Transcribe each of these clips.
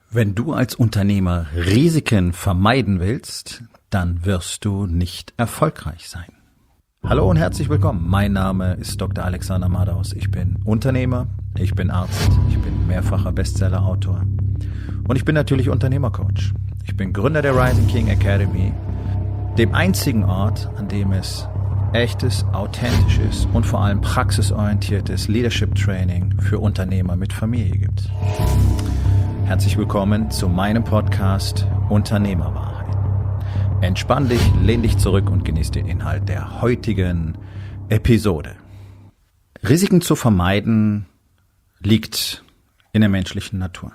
Wenn du als Unternehmer Risiken vermeiden willst, dann wirst du nicht erfolgreich sein. Hallo und herzlich willkommen. Mein Name ist Dr. Alexander Madaus. Ich bin Unternehmer, ich bin Arzt, ich bin mehrfacher Bestsellerautor und ich bin natürlich Unternehmercoach. Ich bin Gründer der Rising King Academy, dem einzigen Ort, an dem es echtes, authentisches und vor allem praxisorientiertes Leadership Training für Unternehmer mit Familie gibt. Herzlich willkommen zu meinem Podcast Unternehmerwahrheit. Entspann dich, lehn dich zurück und genieß den Inhalt der heutigen Episode. Risiken zu vermeiden liegt in der menschlichen Natur.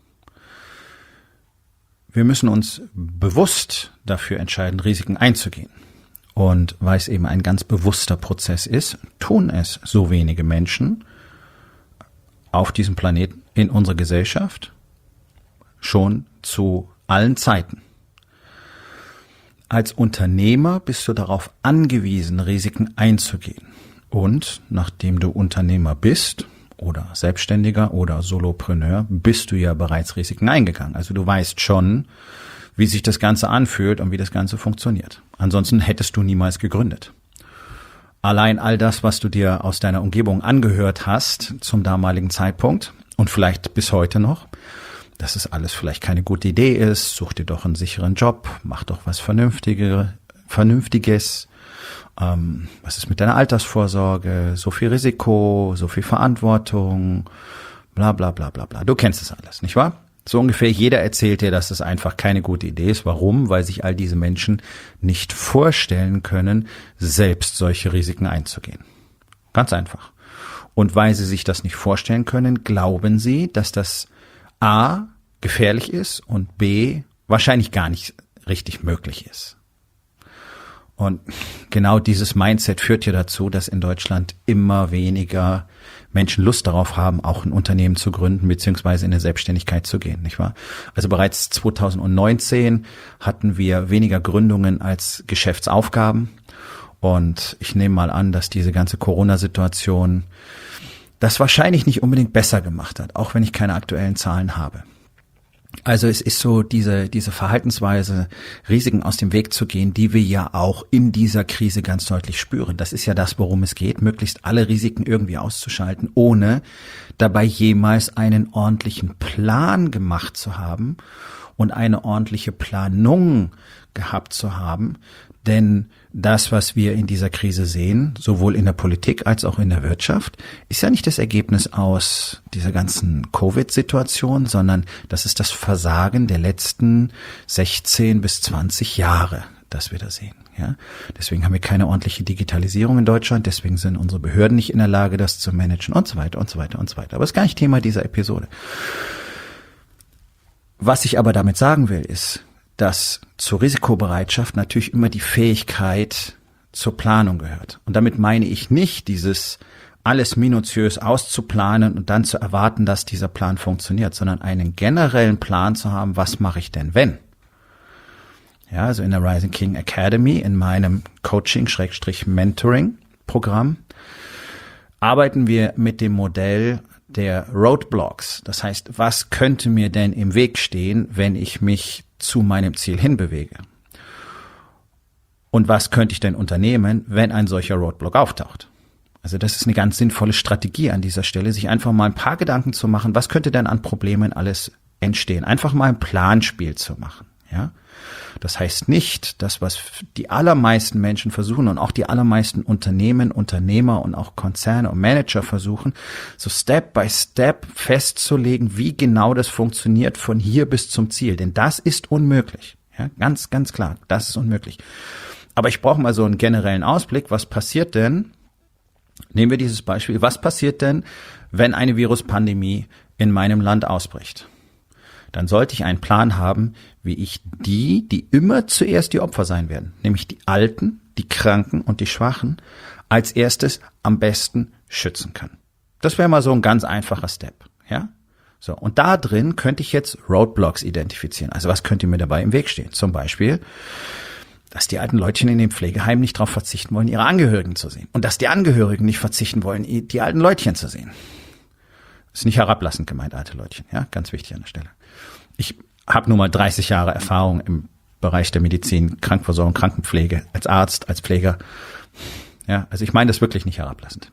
Wir müssen uns bewusst dafür entscheiden, Risiken einzugehen. Und weil es eben ein ganz bewusster Prozess ist, tun es so wenige Menschen auf diesem Planeten, in unserer Gesellschaft, schon zu allen Zeiten. Als Unternehmer bist du darauf angewiesen, Risiken einzugehen. Und nachdem du Unternehmer bist oder Selbstständiger oder Solopreneur, bist du ja bereits Risiken eingegangen. Also du weißt schon, wie sich das Ganze anfühlt und wie das Ganze funktioniert. Ansonsten hättest du niemals gegründet. Allein all das, was du dir aus deiner Umgebung angehört hast zum damaligen Zeitpunkt und vielleicht bis heute noch, dass es alles vielleicht keine gute Idee ist, such dir doch einen sicheren Job, mach doch was Vernünftiges, was ist mit deiner Altersvorsorge, so viel Risiko, so viel Verantwortung, bla bla bla bla bla. Du kennst es alles, nicht wahr? So ungefähr jeder erzählt dir, dass es einfach keine gute Idee ist. Warum? Weil sich all diese Menschen nicht vorstellen können, selbst solche Risiken einzugehen. Ganz einfach. Und weil sie sich das nicht vorstellen können, glauben sie, dass das A, gefährlich ist und B, wahrscheinlich gar nicht richtig möglich ist. Und genau dieses Mindset führt ja dazu, dass in Deutschland immer weniger Menschen Lust darauf haben, auch ein Unternehmen zu gründen bzw. in eine Selbstständigkeit zu gehen, nicht wahr? Also bereits 2019 hatten wir weniger Gründungen als Geschäftsaufgaben und ich nehme mal an, dass diese ganze Corona-Situation das wahrscheinlich nicht unbedingt besser gemacht hat, auch wenn ich keine aktuellen Zahlen habe. Also es ist so diese Verhaltensweise, Risiken aus dem Weg zu gehen, die wir ja auch in dieser Krise ganz deutlich spüren. Das ist ja das, worum es geht, möglichst alle Risiken irgendwie auszuschalten, ohne dabei jemals einen ordentlichen Plan gemacht zu haben und eine ordentliche Planung gehabt zu haben. Denn das, was wir in dieser Krise sehen, sowohl in der Politik als auch in der Wirtschaft, ist ja nicht das Ergebnis aus dieser ganzen Covid-Situation, sondern das ist das Versagen der letzten 16 bis 20 Jahre, das wir da sehen. Ja? Deswegen haben wir keine ordentliche Digitalisierung in Deutschland, deswegen sind unsere Behörden nicht in der Lage, das zu managen und so weiter und so weiter und so weiter. Aber das ist gar nicht Thema dieser Episode. Was ich aber damit sagen will, ist, dass zur Risikobereitschaft natürlich immer die Fähigkeit zur Planung gehört. Und damit meine ich nicht dieses alles minutiös auszuplanen und dann zu erwarten, dass dieser Plan funktioniert, sondern einen generellen Plan zu haben, was mache ich denn, wenn? Ja, also in der Rising King Academy, in meinem Coaching-Mentoring-Programm, arbeiten wir mit dem Modell der Roadblocks. Das heißt, was könnte mir denn im Weg stehen, wenn ich mich zu meinem Ziel hinbewege? Und was könnte ich denn unternehmen, wenn ein solcher Roadblock auftaucht? Also das ist eine ganz sinnvolle Strategie an dieser Stelle, sich einfach mal ein paar Gedanken zu machen, was könnte denn an Problemen alles entstehen? Einfach mal ein Planspiel zu machen, ja? Das heißt nicht, dass was die allermeisten Menschen versuchen und auch die allermeisten Unternehmen, Unternehmer und auch Konzerne und Manager versuchen, so Step by Step festzulegen, wie genau das funktioniert von hier bis zum Ziel. Denn das ist unmöglich. Ja, ganz, ganz klar, das ist unmöglich. Aber ich brauche mal so einen generellen Ausblick. Was passiert denn? Nehmen wir dieses Beispiel. Was passiert denn, wenn eine Viruspandemie in meinem Land ausbricht? Dann sollte ich einen Plan haben, wie ich die immer zuerst die Opfer sein werden, nämlich die Alten, die Kranken und die Schwachen, als erstes am besten schützen kann. Das wäre mal so ein ganz einfacher Step, ja? So, und da drin könnte ich jetzt Roadblocks identifizieren. Also was könnte mir dabei im Weg stehen? Zum Beispiel, dass die alten Leutchen in den Pflegeheimen nicht darauf verzichten wollen, ihre Angehörigen zu sehen. Und dass die Angehörigen nicht verzichten wollen, die alten Leutchen zu sehen. Ist nicht herablassend gemeint, alte Leutchen, ja, ganz wichtig an der Stelle. Ich habe nun mal 30 Jahre Erfahrung im Bereich der Medizin, Krankenversorgung, Krankenpflege, als Arzt, als Pfleger. Ja, also ich meine das wirklich nicht herablassend.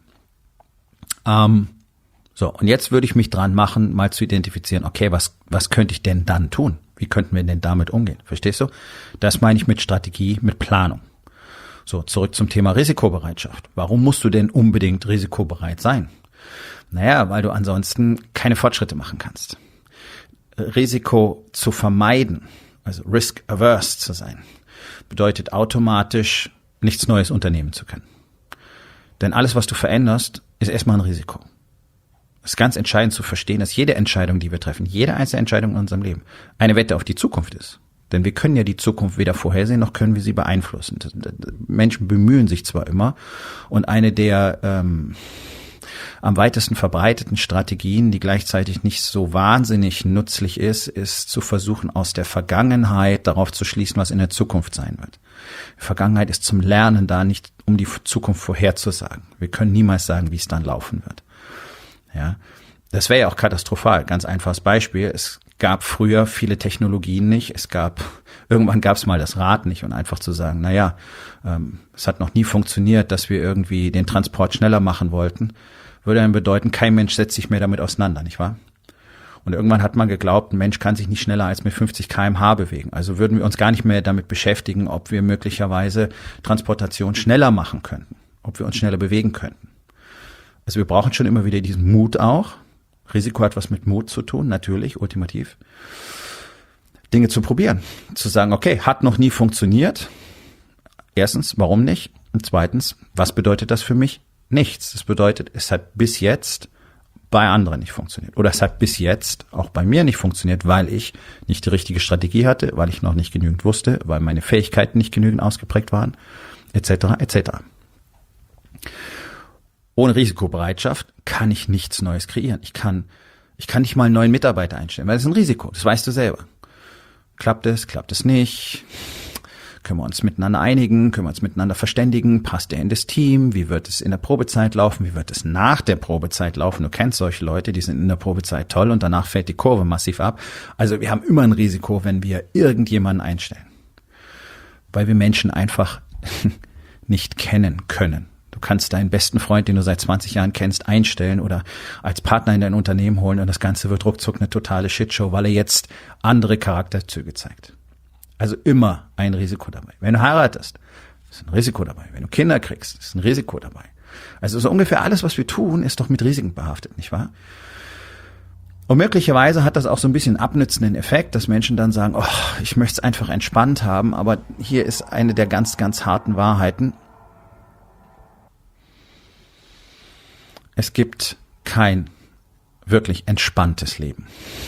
So, und jetzt würde ich mich dran machen, mal zu identifizieren, okay, was könnte ich denn dann tun? Wie könnten wir denn damit umgehen? Verstehst du? Das meine ich mit Strategie, mit Planung. So, zurück zum Thema Risikobereitschaft. Warum musst du denn unbedingt risikobereit sein? Naja, weil du ansonsten keine Fortschritte machen kannst. Risiko zu vermeiden, also risk-averse zu sein, bedeutet automatisch, nichts Neues unternehmen zu können. Denn alles, was du veränderst, ist erstmal ein Risiko. Es ist ganz entscheidend zu verstehen, dass jede Entscheidung, die wir treffen, jede einzelne Entscheidung in unserem Leben, eine Wette auf die Zukunft ist. Denn wir können ja die Zukunft weder vorhersehen, noch können wir sie beeinflussen. Menschen bemühen sich zwar immer, und eine der am weitesten verbreiteten Strategien, die gleichzeitig nicht so wahnsinnig nützlich ist zu versuchen, aus der Vergangenheit darauf zu schließen, was in der Zukunft sein wird. Die Vergangenheit ist zum Lernen da, nicht um die Zukunft vorherzusagen. Wir können niemals sagen, wie es dann laufen wird. Ja, das wäre ja auch katastrophal. Ganz einfaches Beispiel. Es gab früher viele Technologien nicht. Irgendwann gab es mal das Rad nicht, und einfach zu sagen, naja, es hat noch nie funktioniert, dass wir irgendwie den Transport schneller machen wollten, würde dann bedeuten, kein Mensch setzt sich mehr damit auseinander, nicht wahr? Und irgendwann hat man geglaubt, ein Mensch kann sich nicht schneller als mit 50 km/h bewegen. Also würden wir uns gar nicht mehr damit beschäftigen, ob wir möglicherweise Transportation schneller machen könnten, ob wir uns schneller bewegen könnten. Also wir brauchen schon immer wieder diesen Mut auch. Risiko hat was mit Mut zu tun, natürlich, ultimativ. Dinge zu probieren, zu sagen, okay, hat noch nie funktioniert. Erstens, warum nicht? Und zweitens, was bedeutet das für mich? Nichts. Das bedeutet, es hat bis jetzt bei anderen nicht funktioniert. Oder es hat bis jetzt auch bei mir nicht funktioniert, weil ich nicht die richtige Strategie hatte, weil ich noch nicht genügend wusste, weil meine Fähigkeiten nicht genügend ausgeprägt waren, etc., etc. Ohne Risikobereitschaft kann ich nichts Neues kreieren. Ich kann nicht mal einen neuen Mitarbeiter einstellen, weil das ist ein Risiko. Das weißt du selber. Klappt es nicht? Können wir uns miteinander einigen? Können wir uns miteinander verständigen? Passt er in das Team? Wie wird es in der Probezeit laufen? Wie wird es nach der Probezeit laufen? Du kennst solche Leute, die sind in der Probezeit toll und danach fällt die Kurve massiv ab. Also wir haben immer ein Risiko, wenn wir irgendjemanden einstellen. Weil wir Menschen einfach nicht kennen können. Du kannst deinen besten Freund, den du seit 20 Jahren kennst, einstellen oder als Partner in dein Unternehmen holen, und das Ganze wird ruckzuck eine totale Shitshow, weil er jetzt andere Charakterzüge zeigt. Also immer ein Risiko dabei. Wenn du heiratest, ist ein Risiko dabei. Wenn du Kinder kriegst, ist ein Risiko dabei. Also so ungefähr alles, was wir tun, ist doch mit Risiken behaftet, nicht wahr? Und möglicherweise hat das auch so ein bisschen abnützenden Effekt, dass Menschen dann sagen, oh, ich möchte es einfach entspannt haben, aber hier ist eine der ganz, ganz harten Wahrheiten. Es gibt kein wirklich entspanntes Leben.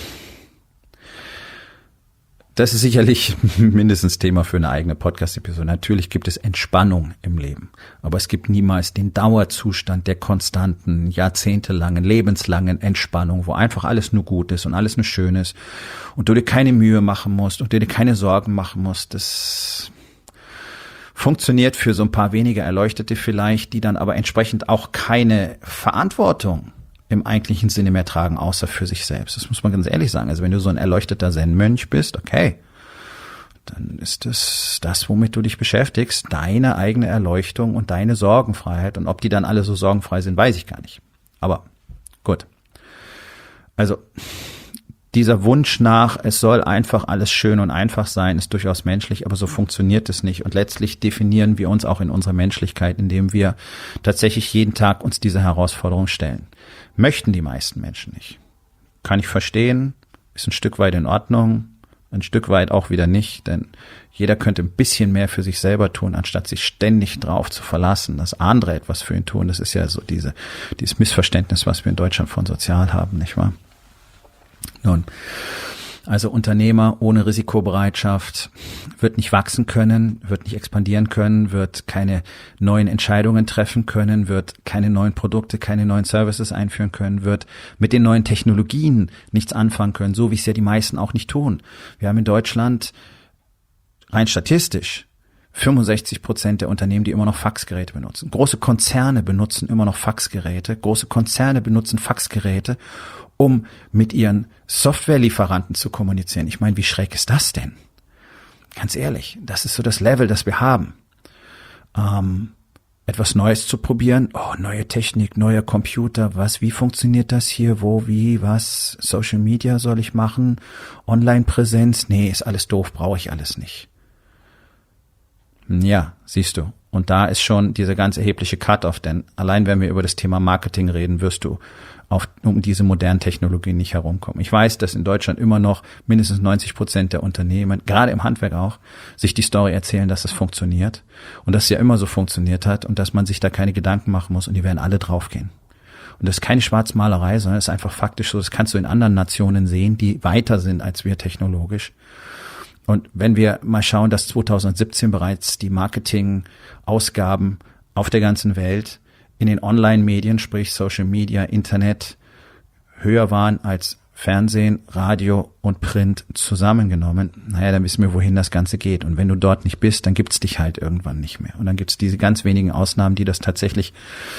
Das ist sicherlich mindestens Thema für eine eigene Podcast-Episode. Natürlich gibt es Entspannung im Leben, aber es gibt niemals den Dauerzustand der konstanten, jahrzehntelangen, lebenslangen Entspannung, wo einfach alles nur gut ist und alles nur schön ist und du dir keine Mühe machen musst und du dir keine Sorgen machen musst. Das funktioniert für so ein paar wenige Erleuchtete vielleicht, die dann aber entsprechend auch keine Verantwortung im eigentlichen Sinne mehr tragen, außer für sich selbst. Das muss man ganz ehrlich sagen. Also wenn du so ein erleuchteter Zen-Mönch bist, okay, dann ist das, womit du dich beschäftigst, deine eigene Erleuchtung und deine Sorgenfreiheit. Und ob die dann alle so sorgenfrei sind, weiß ich gar nicht. Aber gut. Also dieser Wunsch nach, es soll einfach alles schön und einfach sein, ist durchaus menschlich, aber so funktioniert es nicht. Und letztlich definieren wir uns auch in unserer Menschlichkeit, indem wir tatsächlich jeden Tag uns diese Herausforderung stellen. Möchten die meisten Menschen nicht. Kann ich verstehen, ist ein Stück weit in Ordnung, ein Stück weit auch wieder nicht, denn jeder könnte ein bisschen mehr für sich selber tun, anstatt sich ständig drauf zu verlassen, dass andere etwas für ihn tun. Das ist ja so dieses Missverständnis, was wir in Deutschland von sozial haben, nicht wahr? Nun, also Unternehmer ohne Risikobereitschaft wird nicht wachsen können, wird nicht expandieren können, wird keine neuen Entscheidungen treffen können, wird keine neuen Produkte, keine neuen Services einführen können, wird mit den neuen Technologien nichts anfangen können, so wie es ja die meisten auch nicht tun. Wir haben in Deutschland rein statistisch 65% der Unternehmen, die immer noch Faxgeräte benutzen. Große Konzerne benutzen immer noch Faxgeräte. Große Konzerne benutzen Faxgeräte, um mit ihren Softwarelieferanten zu kommunizieren. Ich meine, wie schräg ist das denn? Ganz ehrlich, das ist so das Level, das wir haben. Etwas Neues zu probieren. Oh, neue Technik, neuer Computer. Wie funktioniert das hier? Wo, wie, was? Social Media soll ich machen? Online-Präsenz? Nee, ist alles doof, brauche ich alles nicht. Ja, siehst du. Und da ist schon dieser ganz erhebliche Cut-off, denn allein wenn wir über das Thema Marketing reden, wirst du um diese modernen Technologien nicht herumkommen. Ich weiß, dass in Deutschland immer noch mindestens 90% der Unternehmen, gerade im Handwerk auch, sich die Story erzählen, dass es funktioniert und dass es ja immer so funktioniert hat und dass man sich da keine Gedanken machen muss und die werden alle draufgehen. Und das ist keine Schwarzmalerei, sondern es ist einfach faktisch so, das kannst du in anderen Nationen sehen, die weiter sind als wir technologisch. Und wenn wir mal schauen, dass 2017 bereits die Marketingausgaben auf der ganzen Welt in den Online-Medien, sprich Social Media, Internet, höher waren als Fernsehen, Radio und Print zusammengenommen, dann wissen wir, wohin das Ganze geht. Und wenn du dort nicht bist, dann gibt's dich halt irgendwann nicht mehr. Und dann gibt's diese ganz wenigen Ausnahmen, die das tatsächlich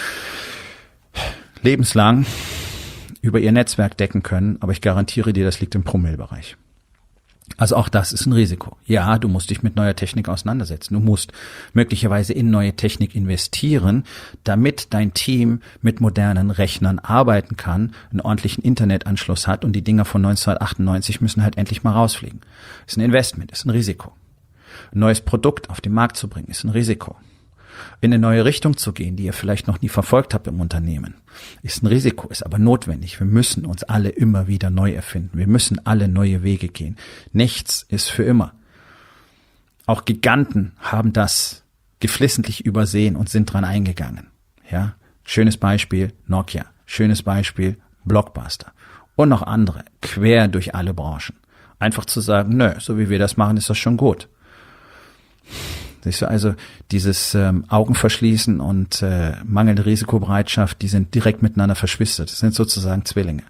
lebenslang über ihr Netzwerk decken können. Aber ich garantiere dir, das liegt im Promillebereich. Also auch das ist ein Risiko. Ja, du musst dich mit neuer Technik auseinandersetzen. Du musst möglicherweise in neue Technik investieren, damit dein Team mit modernen Rechnern arbeiten kann, einen ordentlichen Internetanschluss hat und die Dinger von 1998 müssen halt endlich mal rausfliegen. Ist ein Investment, ist ein Risiko. Ein neues Produkt auf den Markt zu bringen, ist ein Risiko. In eine neue Richtung zu gehen, die ihr vielleicht noch nie verfolgt habt im Unternehmen, ist ein Risiko, ist aber notwendig. Wir müssen uns alle immer wieder neu erfinden. Wir müssen alle neue Wege gehen. Nichts ist für immer. Auch Giganten haben das geflissentlich übersehen und sind dran eingegangen. Ja, schönes Beispiel Nokia, schönes Beispiel Blockbuster und noch andere, quer durch alle Branchen. Einfach zu sagen, nö, so wie wir das machen, ist das schon gut. Siehst du, also dieses Augenverschließen und mangelnde Risikobereitschaft, die sind direkt miteinander verschwistert. Das sind sozusagen Zwillinge.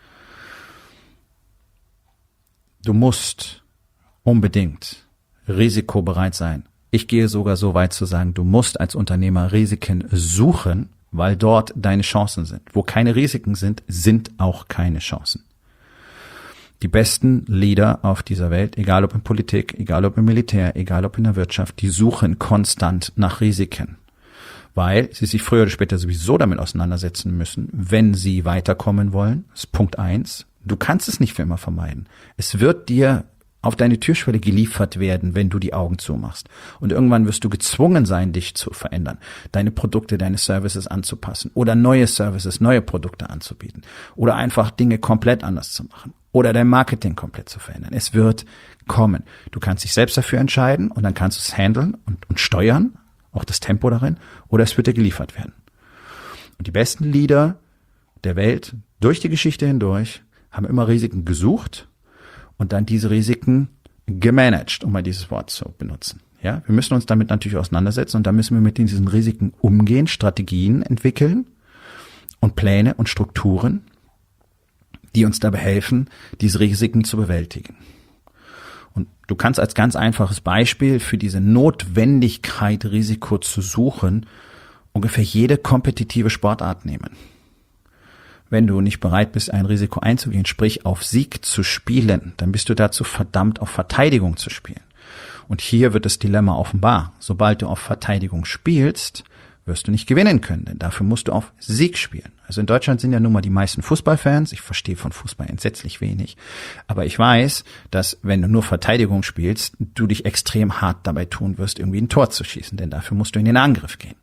Du musst unbedingt risikobereit sein. Ich gehe sogar so weit zu sagen, du musst als Unternehmer Risiken suchen, weil dort deine Chancen sind. Wo keine Risiken sind, sind auch keine Chancen. Die besten Leader auf dieser Welt, egal ob in Politik, egal ob im Militär, egal ob in der Wirtschaft, die suchen konstant nach Risiken, weil sie sich früher oder später sowieso damit auseinandersetzen müssen, wenn sie weiterkommen wollen. Das ist Punkt 1. Du kannst es nicht für immer vermeiden. Es wird dir auf deine Türschwelle geliefert werden, wenn du die Augen zumachst. Und irgendwann wirst du gezwungen sein, dich zu verändern, deine Produkte, deine Services anzupassen oder neue Services, neue Produkte anzubieten oder einfach Dinge komplett anders zu machen oder dein Marketing komplett zu verändern. Es wird kommen. Du kannst dich selbst dafür entscheiden und dann kannst du es handeln und steuern, auch das Tempo darin, oder es wird dir geliefert werden. Und die besten Leader der Welt durch die Geschichte hindurch haben immer Risiken gesucht und dann diese Risiken gemanagt, um mal dieses Wort zu benutzen. Ja, wir müssen uns damit natürlich auseinandersetzen und da müssen wir mit diesen Risiken umgehen, Strategien entwickeln und Pläne und Strukturen, die uns dabei helfen, diese Risiken zu bewältigen. Und du kannst als ganz einfaches Beispiel für diese Notwendigkeit, Risiko zu suchen, ungefähr jede kompetitive Sportart nehmen. Wenn du nicht bereit bist, ein Risiko einzugehen, sprich auf Sieg zu spielen, dann bist du dazu verdammt, auf Verteidigung zu spielen. Und hier wird das Dilemma offenbar. Sobald du auf Verteidigung spielst, wirst du nicht gewinnen können, denn dafür musst du auf Sieg spielen. Also in Deutschland sind ja nun mal die meisten Fußballfans. Ich verstehe von Fußball entsetzlich wenig. Aber ich weiß, dass wenn du nur Verteidigung spielst, du dich extrem hart dabei tun wirst, irgendwie ein Tor zu schießen, denn dafür musst du in den Angriff gehen.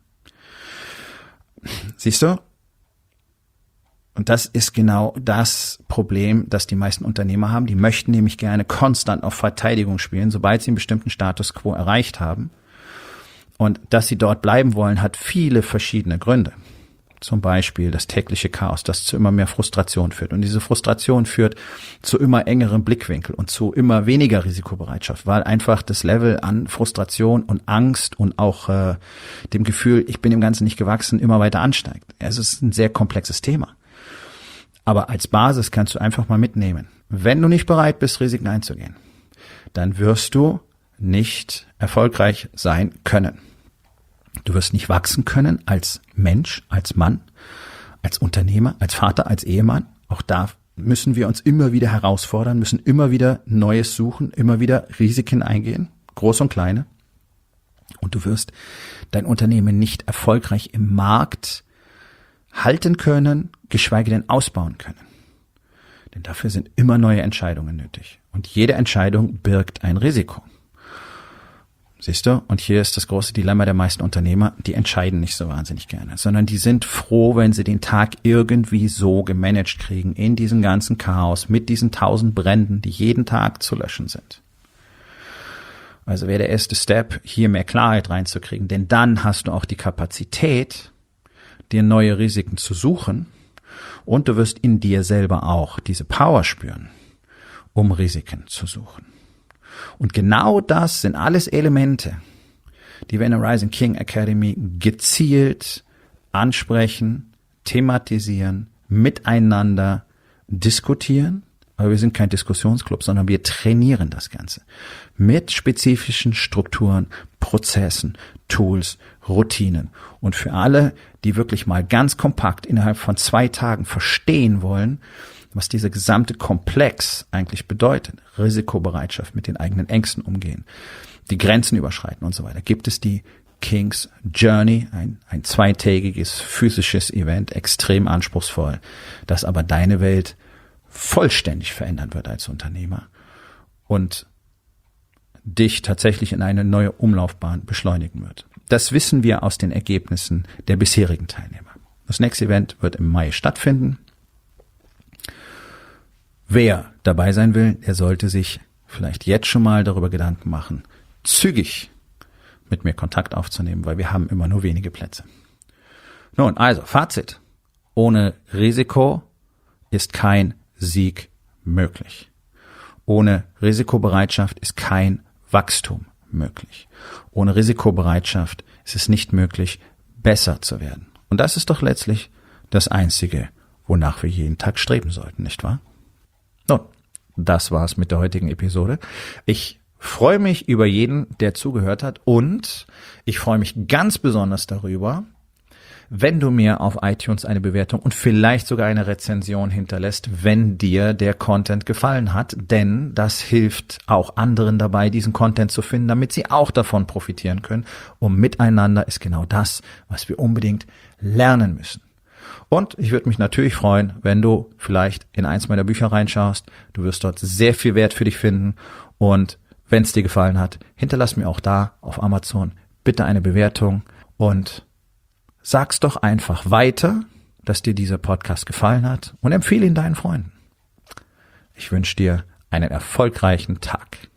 Siehst du? Und das ist genau das Problem, das die meisten Unternehmer haben. Die möchten nämlich gerne konstant auf Verteidigung spielen, sobald sie einen bestimmten Status quo erreicht haben. Und dass sie dort bleiben wollen, hat viele verschiedene Gründe. Zum Beispiel das tägliche Chaos, das zu immer mehr Frustration führt. Und diese Frustration führt zu immer engerem Blickwinkel und zu immer weniger Risikobereitschaft, weil einfach das Level an Frustration und Angst und auch dem Gefühl, ich bin dem Ganzen nicht gewachsen, immer weiter ansteigt. Es ist ein sehr komplexes Thema. Aber als Basis kannst du einfach mal mitnehmen. Wenn du nicht bereit bist, Risiken einzugehen, dann wirst du nicht erfolgreich sein können. Du wirst nicht wachsen können als Mensch, als Mann, als Unternehmer, als Vater, als Ehemann. Auch da müssen wir uns immer wieder herausfordern, müssen immer wieder Neues suchen, immer wieder Risiken eingehen, groß und kleine. Und du wirst dein Unternehmen nicht erfolgreich im Markt halten können, geschweige denn ausbauen können. Denn dafür sind immer neue Entscheidungen nötig. Und jede Entscheidung birgt ein Risiko. Siehst du? Und hier ist das große Dilemma der meisten Unternehmer, die entscheiden nicht so wahnsinnig gerne, sondern die sind froh, wenn sie den Tag irgendwie so gemanagt kriegen, in diesem ganzen Chaos, mit diesen 1000 Bränden, die jeden Tag zu löschen sind. Also wäre der erste Step, hier mehr Klarheit reinzukriegen, denn dann hast du auch die Kapazität, dir neue Risiken zu suchen und du wirst in dir selber auch diese Power spüren, um Risiken zu suchen. Und genau das sind alles Elemente, die wir in der Rising King Academy gezielt ansprechen, thematisieren, miteinander diskutieren. Aber wir sind kein Diskussionsclub, sondern wir trainieren das Ganze mit spezifischen Strukturen, Prozessen, Tools, Routinen. Und für alle, die wirklich mal ganz kompakt innerhalb von 2 Tagen verstehen wollen, was dieser gesamte Komplex eigentlich bedeutet, Risikobereitschaft, mit den eigenen Ängsten umgehen, die Grenzen überschreiten und so weiter, gibt es die King's Journey, ein 2-tägiges physisches Event, extrem anspruchsvoll, das aber deine Welt vollständig verändern wird als Unternehmer und dich tatsächlich in eine neue Umlaufbahn beschleunigen wird. Das wissen wir aus den Ergebnissen der bisherigen Teilnehmer. Das nächste Event wird im Mai stattfinden. Wer dabei sein will, der sollte sich vielleicht jetzt schon mal darüber Gedanken machen, zügig mit mir Kontakt aufzunehmen, weil wir haben immer nur wenige Plätze. Nun, also Fazit. Ohne Risiko ist kein Sieg möglich. Ohne Risikobereitschaft ist kein Wachstum möglich. Ohne Risikobereitschaft ist es nicht möglich, besser zu werden. Und das ist doch letztlich das Einzige, wonach wir jeden Tag streben sollten, nicht wahr? Nun, das war's mit der heutigen Episode. Ich freue mich über jeden, der zugehört hat und ich freue mich ganz besonders darüber, wenn du mir auf iTunes eine Bewertung und vielleicht sogar eine Rezension hinterlässt, wenn dir der Content gefallen hat, denn das hilft auch anderen dabei, diesen Content zu finden, damit sie auch davon profitieren können. Und miteinander ist genau das, was wir unbedingt lernen müssen. Und ich würde mich natürlich freuen, wenn du vielleicht in eins meiner Bücher reinschaust. Du wirst dort sehr viel Wert für dich finden. Und wenn es dir gefallen hat, hinterlass mir auch da auf Amazon bitte eine Bewertung und sag's doch einfach weiter, dass dir dieser Podcast gefallen hat und empfehle ihn deinen Freunden. Ich wünsche dir einen erfolgreichen Tag.